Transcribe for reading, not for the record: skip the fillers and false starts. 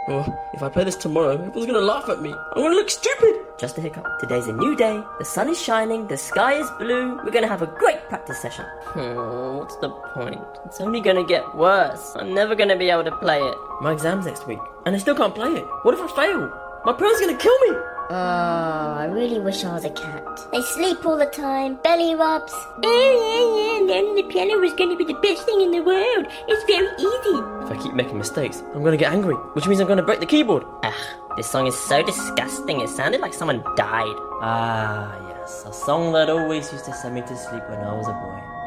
Oh, if I play this tomorrow, everyone's gonna laugh at me. I'm gonna look stupid. Just a hiccup. Today's a new day. The sun is shining. The sky is blue. We're gonna have a great practice session. What's the point? It's only gonna get worse. I'm never gonna be able to play it. My exam's next week, and I still can't play it. What if I fail? My parents are gonna kill me. I really wish I was a cat. They sleep all the time, belly rubs. Learning the piano was going to be the best thing in the world. It's very easy. If I keep making mistakes, I'm gonna get angry, which means I'm gonna break the keyboard. This song is so disgusting. It sounded like someone died. Ah, yes, a song that always used to send me to sleep when I was a boy.